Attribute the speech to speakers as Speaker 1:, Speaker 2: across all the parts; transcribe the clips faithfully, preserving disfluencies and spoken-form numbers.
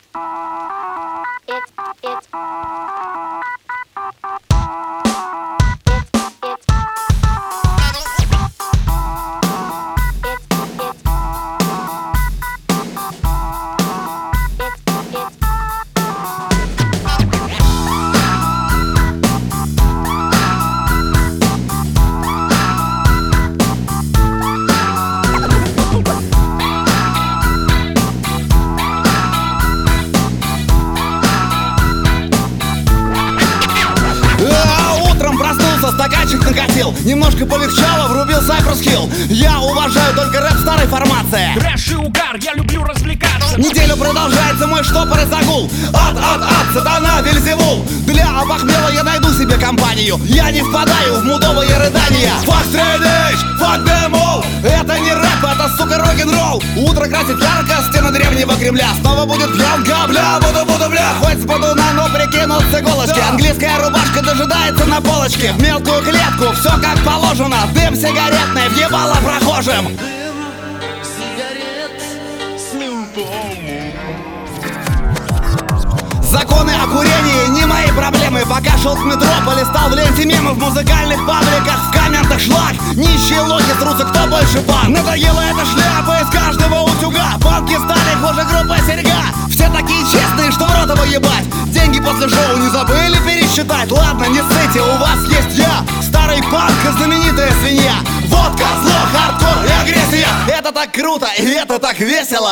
Speaker 1: Стаканчик накатил, немножко полегчало, врубил Cypress Hill. Я уважаю только рэп старой формации.
Speaker 2: Трэш и угар, я люблю развлекаться.
Speaker 1: Неделю продолжается мой штопор и загул. Ад, ад, ад, сатана, Вельзевул. Для обохмела я найду себе компанию. Я не впадаю в мудовые рыдания. Fuck straight edge, fuck them all. Это не рэп, это, сука, рок-н-ролл. Утро красит ярко, стены древнего Кремля. Снова будет пьянка, бля, буду-буду, бля. Хоть с бодуна, но прикинут с иголочки. Да. Английская рубашка дожидается на полочке. В мелкую клетку, все как положено. Дым сигаретный въебало прохожим.
Speaker 3: Дым сигарет с ментолом.
Speaker 1: Законы о курении не мои проблемы. Пока шел в метро, полистал в ленте мемы. В музыкальных пабликах, в комментах шлак. Нищие лохи трутся, кто больше пан. Надоела эта шляпа из каждого утюга. Банки стали хуже группы серьга. Все такие честные, что в рот его ебать. Деньги после шоу не забыли пересчитать. Ладно, не ссыте, у вас есть я. Старый панк и знаменитая свинья. Водка, зло, хардкор и агрессия. Это так круто и это так весело.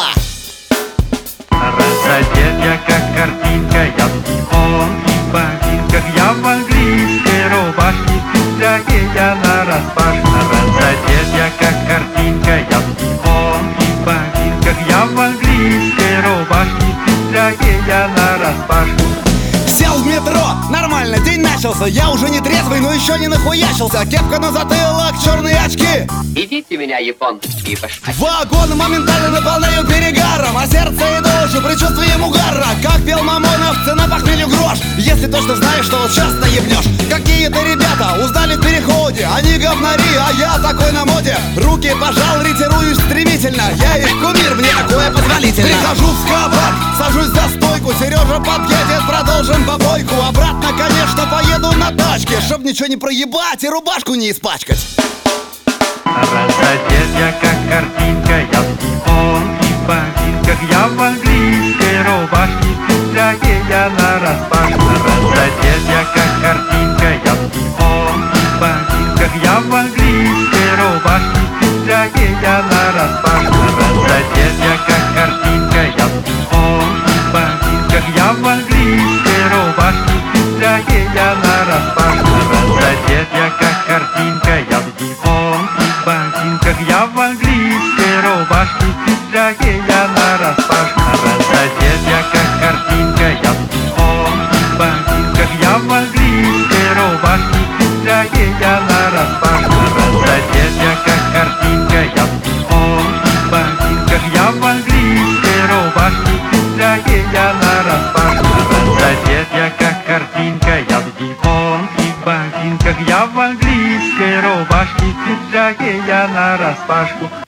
Speaker 4: Разодет я как картинка, я в неон и ботинках. Я в английской рубашке, пиджаке я нараспашку. Разодет я как картинка, я в неон и ботинках. Я в английской рубашке, пиджаке я нараспашку.
Speaker 1: Сел в метро, нормально, день начался. Я уже не трезвый, но еще не нахуячился. Кепка на затылок, черные очки.
Speaker 5: Идите меня, японские башмаки.
Speaker 1: Вагон моментально наполняю перегаром, а сердце и душу предчувствием угара. Как пел Мамонов, цена похмелью грош. Если точно знаешь, что вот сейчас наебнешь. Какие-то ребята узнали в переходе. Они говнари, а я такой на моде. Руки пожал, ретируюсь стремительно. Я их кумир, мне такое позволительно. Прихожу в кабак, сажусь за стойку. Сережа подъедет, продолжим побойку. Обратно, конечно, поеду на тачке, чтоб ничего не проебать и рубашку не испачкать.
Speaker 4: Разодет я как картинка, я в неон и ботинках. Я в английской рубашке, пиджаке я нараспашку. Разодет я как картинка, я в неон и ботинках. Я в английской рубашке, пиджаке я нараспашку. Разодет я как картинка, я в неон и ботинках. Я в английской рубашке, пиджаке я нараспашку. Разодет я как картинка, я в неон и ботинках. Я в английской рубашке, пиджаке я нараспашку. Разодет я как картинка, я в неон и ботинках. Я в английской рубашке, пиджаке я нараспашку. Разодет я как картинка, я в неон и ботинках. Я в английской рубашке, пиджаке я нараспашку. Разодет я как картинка, я в неон и ботинках. Я в английской рубашке, пиджаке я нараспашку.